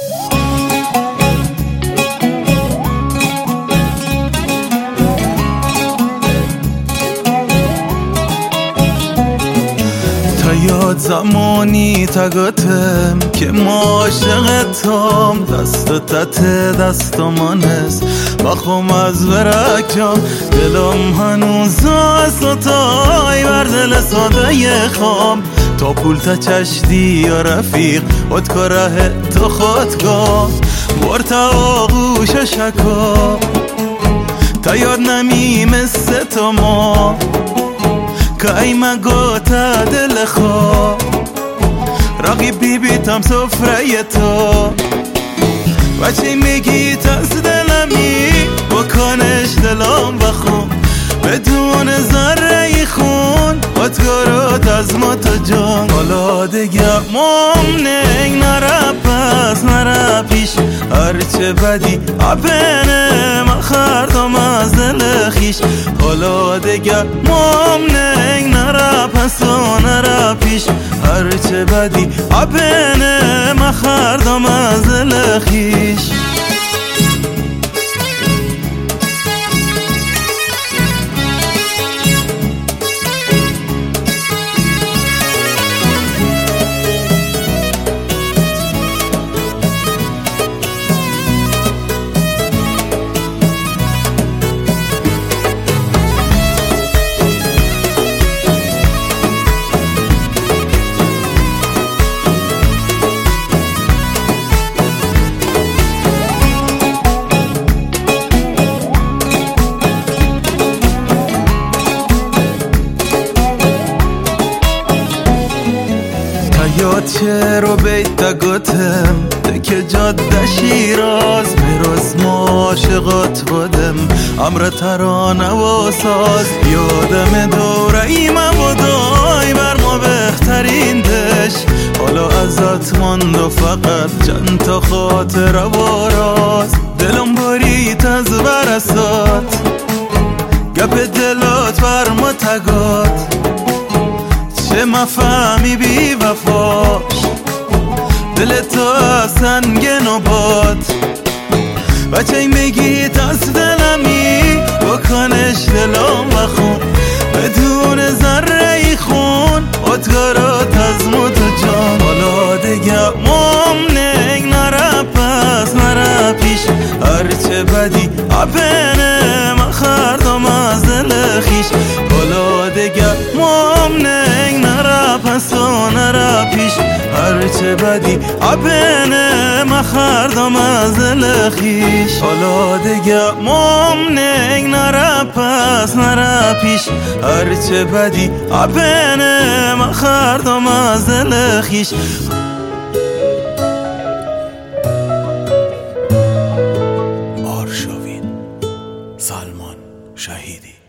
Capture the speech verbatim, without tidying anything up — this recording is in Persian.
یاد زمانی تگاتم که ما عاشقتم دست تت دستمان است بخوام از برکم دلم هنوز ستای بر دل ساده خام تا پول تا چشدی یا رفیق خود کاره تو خودگاه برتا آغوش شکا تا یاد نمی مثل تو ما که ای مگو تا دل خواه رقیب بی بیتم سفره تو بچه میگی تاز دلمی بکنش دلم بخون بدون ذره خون خودگارات از ما تا جان حالا دیگه ممنه نره پس نره پیش هرچه بدی عبنه من خردم از دل خیش حالا دیگه ممنه نره پس و نره پیش هرچه بدی عبنه من خردم از دل خیش یاد چرا بیت گتم که جاده شیراز میروز ما عاشقات بودم امر ترانه و ساز یادم دوره ایمه بودای بر ما بهترین دش حالا ازت ماند و فقط چند تا خاطر و راز دلم باریت از برسات گپ دلات بر ما تگات چه مفهمی بی وفاش دل تو سنگن و باد بچه میگی تاز دلمی بکنش دلم بخون بدون ذره خون خودگارات از موت جان حالا دیگه ممنه نره پس نره پیش هرچه بدی عبنه من خردم از دل خیش حالا دیگه ممنه پس و نره پیش هرچه بدی عبنه من خردم از دل خیش حالا دیگه ممنه نره پس نره پیش هرچه بدی عبنه من خردم از دل خیش آرشاوین سلمان شهیدی.